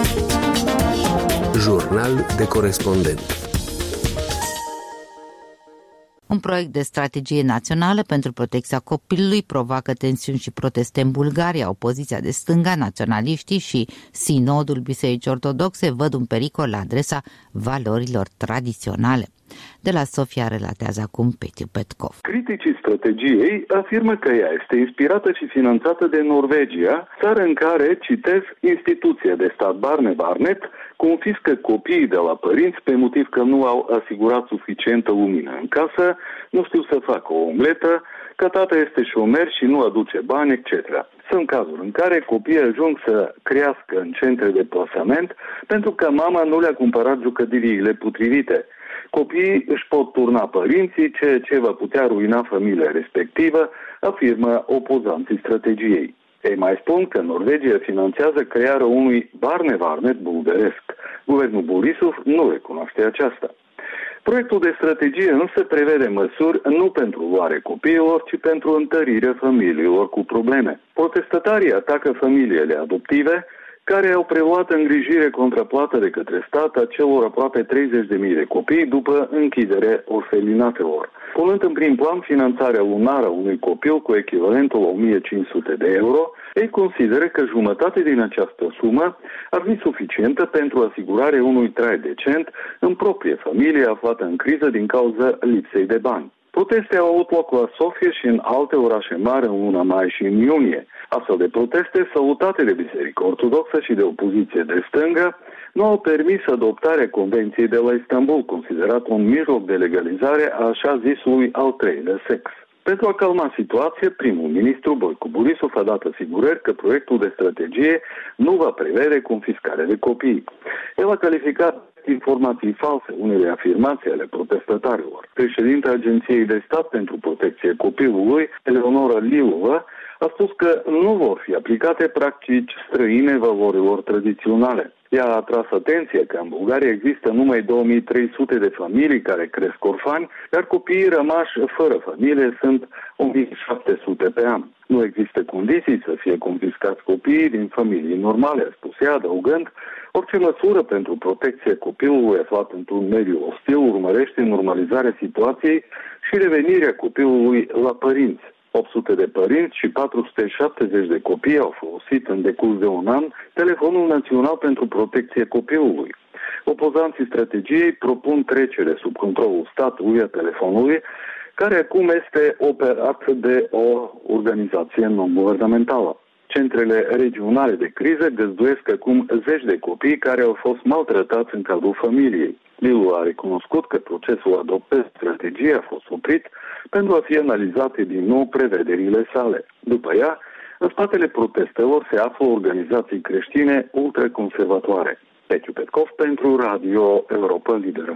Jurnal de corespondent. Un proiect de strategie națională pentru protecția copilului provoacă tensiuni și proteste în Bulgaria. Opoziția de stânga, naționaliștii și Sinodul Bisericii Ortodoxe văd un pericol la adresa valorilor tradiționale. De la Sofia relatează acum Petiu Petkov. Criticii strategiei afirmă că ea este inspirată și finanțată de Norvegia, țară în care, citez, instituția de stat Barnevernet confiscă copiii de la părinți pe motiv că nu au asigurat suficientă lumină în casă, nu știu să facă o omletă, că tata este șomer și nu aduce bani, etc. Sunt cazuri în care copiii ajung să crească în centre de plasament pentru că mama nu le-a cumpărat jucăriile potrivite. Copiii își pot turna părinții, ceea ce va putea ruina familia respectivă, afirmă opozanții strategiei. Ei mai spun că Norvegia finanțează crearea unui Barnevernet bulgăresc. Guvernul Borisov nu recunoaște aceasta. Proiectul de strategie însă prevede măsuri nu pentru luare copiilor, ci pentru întărirea familiilor cu probleme. Protestatarii atacă familiile adoptive, care au preluat îngrijire contraplată de către stat a celor aproape 30.000 de copii după închiderea orfelinatelor. Punând în prim plan finanțarea lunară a unui copil cu echivalentul 1500 de euro, ei consideră că jumătate din această sumă ar fi suficientă pentru asigurarea unui trai decent în proprie familie aflată în criză din cauza lipsei de bani. Proteste au avut loc la Sofia și în alte orașe mari în luna mai și în iunie. Astfel de proteste, salutate de Biserica Ortodoxă și de opoziție de stângă, nu au permis adoptarea Convenției de la Istanbul, considerat un mijloc de legalizare a așa zisului al treilea sex. Pentru a calma situația, primul ministru Boicu Borisov a dat asigurări că proiectul de strategie nu va prevede confiscarea de copii. El a calificat informații false unele afirmații ale protestatarilor. Președinta Agenției de Stat pentru Protecție Copilului, Eleonora Lilova, a spus că nu vor fi aplicate practici străine valorilor tradiționale. Ea a atras atenția că în Bulgaria există numai 2300 de familii care cresc orfani, iar copiii rămași fără familie sunt 1700 pe an. Nu există condiții să fie confiscați copiii din familii normale, a spus ea, adăugând, orice măsură pentru protecția copilului aflat într-un mediu ostil urmărește normalizarea situației și revenirea copilului la părinți. 800 de părinți și 470 de copii au folosit în decurs de un an Telefonul Național pentru Protecție Copilului. Opozanții strategiei propun trecere sub controlul statului a telefonului, care acum este operat de o organizație non-guvernamentală. Centrele regionale de criză găzduiesc acum zeci de copii care au fost maltratați în cadrul familiei. Lilu a recunoscut că procesul adoptării strategiei a fost oprit pentru a fi analizate din nou prevederile sale. După ea, în spatele protestelor se află organizații creștine ultraconservatoare. Petiu Petkov pentru Radio Europa Liberă.